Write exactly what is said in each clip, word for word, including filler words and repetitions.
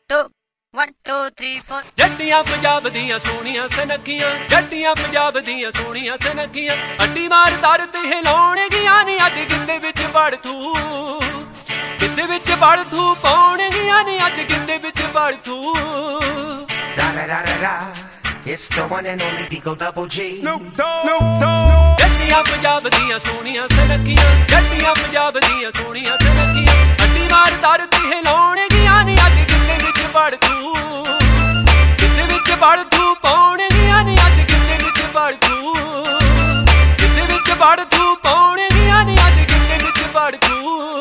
two, one, two, three, four. ਜੱਟੀਆਂ Punjab ਦੀਆਂ ਸੋਹਣੀਆਂ ਸਨੱਖੀਆਂ, ਜੱਟੀਆਂ ਪੰਜਾਬ ਦੀਆਂ ਸੋਹਣੀਆਂ ਸਨੱਖੀਆਂ, ਅੱਡੀ ਮਾਰ ਦਰ ਤੇ ਹਿਲਾਉਣਗੀਆਂ ਨੀ ਅੱਜ ਗਿੱਧੇ ਵਿੱਚ ਵੜ ਤੂੰ, ਗਿੱਧੇ ਵਿੱਚ ਵੜ ਤੂੰ ਪਾਉਣਗੀਆਂ ਨੀ ਅੱਜ ਗਿੱਧੇ ਵਿੱਚ ਵੜ ਤੂੰ। Da da da da da, it's the one and only Digo Double G. Snoop Dogg, Snoop Dogg। ਜੱਟੀਆਂ Punjab ਦੀਆਂ ਸੋਹਣੀਆਂ ਸਨੱਖੀਆਂ, ਜੱਟੀਆਂ ਪੰਜਾਬ ਦੀਆਂ ਸੋਹਣੀਆਂ ਸਨੱਖੀਆਂ, ਅੱਡੀ ਮਾਰ ਦਰ ਤੇ ਹਿਲਾਉਣਗੀਆਂ ਨੀ ਅੱਜ ਗਿੱਧੇ ਵਿੱਚ ਵੜ ਤੂੰ, ਗਿੱਧੇ ਵਿੱਚ ਵੜ ਤੂੰ ਪਾਉਣਗੀਆਂ ਨੀ ਅੱਜ ਗਿੱਧੇ ਵਿੱਚ ਵੜ ਤੂੰ, ਗਿੱਧੇ ਵਿੱਚ ਵੜ ਤੂੰ ਪਾਉਣਗੀਆਂ ਨੀ ਅੱਜ ਗਿੱਧੇ ਵਿੱਚ ਵੜ ਤੂੰ।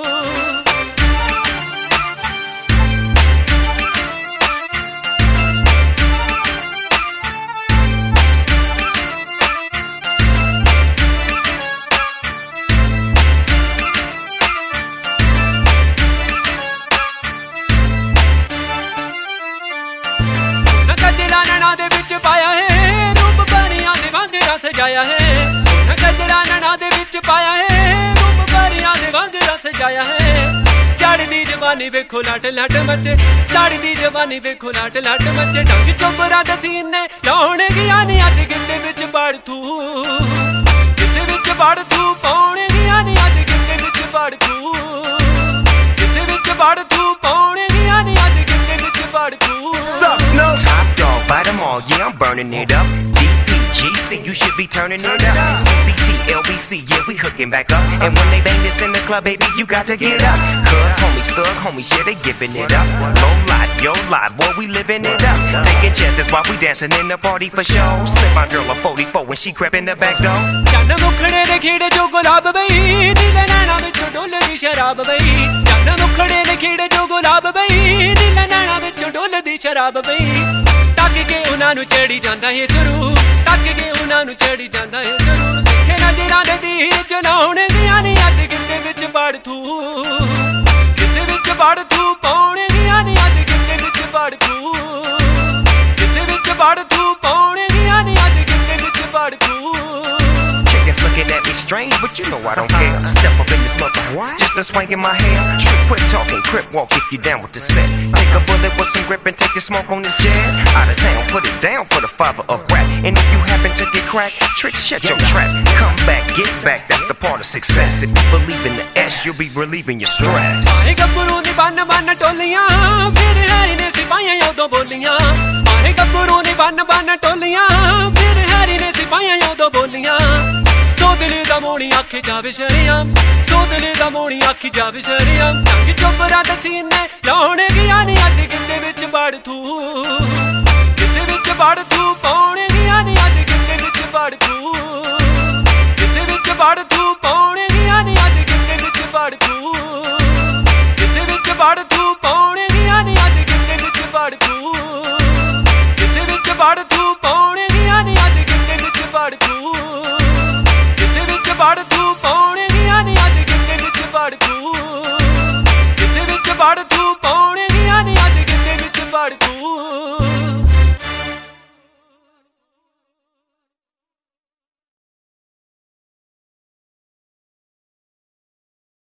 ਗਜਰਾ ਨੈਣਾ ਦੇ ਵਿੱਚ ਪਾਇਆ ਹੈ, ਰੂਪ ਬਾਰੀਆਂ ਦੇ ਵਾਂਗਰਾ ਸਜਾਇਆ ਹੈ, ਗਜਰਾ ਨੈਣਾ ਦੇ ਵਿੱਚ ਪਾਇਆ ਹੈ, ਰੂਪ ਬਾਰੀਆਂ ਦੇ ਵਾਂਗਰਾ ਸਜਾਇਆ ਹੈ। ਚੜ੍ਹਦੀ ਜਵਾਨੀ ਵੇਖੋ ਲੱਟ ਲੱਟ ਮੱਚੇ, ਚੜ੍ਹਦੀ ਜਵਾਨੀ ਵੇਖੋ ਲੱਟ ਲੱਟ ਮੱਚੇ, ਡੰਗ ਚੋਬਰਾਂ ਦੇ ਸੀਨੇ ਲਾਉਣਗੀਆਂ ਨੀ ਅੱਜ ਗਿੱਧੇ ਵਿੱਚ ਵੜ ਤੂੰ, ਗਿੱਧੇ ਵਿੱਚ ਵੜ ਤੂੰ ਪਾਉਣਗੀਆਂ ਨੀ ਅੱਜ ਗਿੱਧੇ ਵਿੱਚ ਵੜ ਤੂੰ, ਗਿੱਧੇ ਵਿੱਚ ਵੜ ਤੂੰ ਪਾਉਣਗੀਆਂ ਨੀ ਅੱਜ ਗਿੱਧੇ ਵਿੱਚ ਵੜ ਤੂੰ। Top dog, bite them all, yeah, I'm burning it up. D P G C, you should be turning it up. C B T, L B C, yeah, we hooking back up. And when they bang this in the club, baby, you got to get up. Cuz homies, thug homies, yeah, they giving it up. Low life, yo life, boy, we living it up. Taking chances while we dancing in the party for show. Slip my girl a forty-four when she crept in the back door. ਚੰਨ ਮੁਖੜੇ ਦੇ ਖੇੜੇ ਜੋ ਗੁਲਾਬ ਬਈ, ਨੀਲੇ ਨੈਣਾ ਵਿੱਚੋਂ ਡੋਲਦੀ ਸ਼ਰਾਬ ਬਈ, ਚੰਨ ਮੁਖੜੇ ਦੇ ਖੇੜੇ ਜੋ ਗੁਲਾਬ ਬਈ, ਨੀਲੇ ਨੈਣਾ ਵਿੱਚੋਂ ਡੋਲਦੀ ਸ਼ਰਾਬ ਬਈ। ਤੱਕ ਕੇ ਉਹਨਾਂ ਨੂੰ ਚੜੀ ਜਾਂਦਾ ਏ ਜ਼ਰੂਰ, ਤੱਕ ਕੇ ਉਹਨਾਂ ਨੂੰ ਚੜੀ ਜਾਂਦਾ ਏ ਜ਼ਰੂਰ, ਦੇਖੇ ਨਜ਼ਰਾਂ ਦੇ ਤੀਰ ਚਲਾਉਣਗੀਆਂ ਨੀ ਅੱਜ ਗਿੱਧੇ ਵਿੱਚ ਵੜ ਤੂੰ, ਗਿੱਧੇ ਵਿੱਚ ਵੜ ਤੂੰ ਪਾਉਣਗੀਆਂ ਨੀ ਅੱਜ ਗਿੱਧੇ ਵਿੱਚ ਵੜ ਤੂੰ, ਗਿੱਧੇ ਵਿੱਚ ਵੜ ਤੂੰ ਪਾਉਣਗੀਆਂ ਨੀ ਅੱਜ ਗਿੱਧੇ ਵਿੱਚ ਵੜ ਤੂੰ। Chickens looking at me strange, but you know I don't care. Step up in this mother, just a swing in my hair. Trick, quit talking, crip walk if you down with the set. Take a bullet with some grip and take a smoke on this jet. Out of town, put it down for the father of rap. And if you happen to get cracked, trick, shut your trap. Come back, get back, that's the part of success. If you believe in the S, you'll be relieving your stress. ਆਏ ਗੱਭਰੂ ਨੀ ਬੰਨ ਬੰਨ ਟੋਲੀਆਂ, ਫਿਰ Harry ਨੇ ਸਿਪਾਹੀਆਂ ਉਦੋਂ ਬੋਲੀਆਂ, ਆਏ ਗੱਭਰੂ ਨੀ ਬੰਨ ਬੰਨ ਟੋਲੀਆਂ, ਫਿਰ ਹੈਰੀ ਨੇ ਸਿਪਾਹੀਆਂ ਉਦੋਂ ਬੋਲੀਆਂ। ਸੋਦਲੇ ਦਾ ਮੋਣੀ ਆਖੇ ਜਾਵੇ ਸ਼ਰੀਆਮ, ਸੋਦਲੇ ਦਾ ਮੋਣੀ ਆਖੀ ਜਾਵੇ ਸ਼ਰੀਆਮ, ਡੰਗ ਚੋਬਰਾਂ ਦੇ ਸੀਨੇ ਲਾਉਣਗੀਆਂ ਨੀ ਅੱਜ ਗਿੱਧੇ ਵਿੱਚ ਵੜ ਤੂੰ, ਗਿੱਧੇ ਵਿੱਚ ਵੜ ਤੂੰ ਪਾਉਣਗੀਆਂ ਨੀ ਅੱਜ ਗਿੱਧੇ ਵਿੱਚ ਵੜ ਤੂੰ, ਗਿੱਧੇ ਵਿੱਚ ਵੜ ਤੂੰ ਪਾਉਣਗੀਆਂ ਨੀ ਅੱਜ ਗਿੱਧੇ ਵਿੱਚ ਵੜ ਤੂੰ, ਗਿੱਧੇ ਵਿੱਚ ਵੜ ਤੂੰ ਪਾਉਣਗੀਆਂ ਨੀ ਅੱਜ ਗਿੱਧੇ ਵਿੱਚ ਵੜ ਤੂੰ, ਗਿੱਧੇ ਵਿੱਚ ਵੜ ਤੂੰ ਪਾਉਣਗੀਆਂ ਨੀ ਅੱਜ ਗਿੱਧੇ ਵਿੱਚ ਵੜ ਤੂੰ, ਗਿੱਧੇ ਵਿੱਚ ਵੜ ਤੂੰ ਪਾਉਣਗੀਆਂ ਨੀ ਅੱਜ ਗਿੱਧੇ ਵਿੱਚ ਵੜ ਤੂੰ, ਗਿੱਧੇ ਵਿੱਚ ਵੜ ਤੂੰ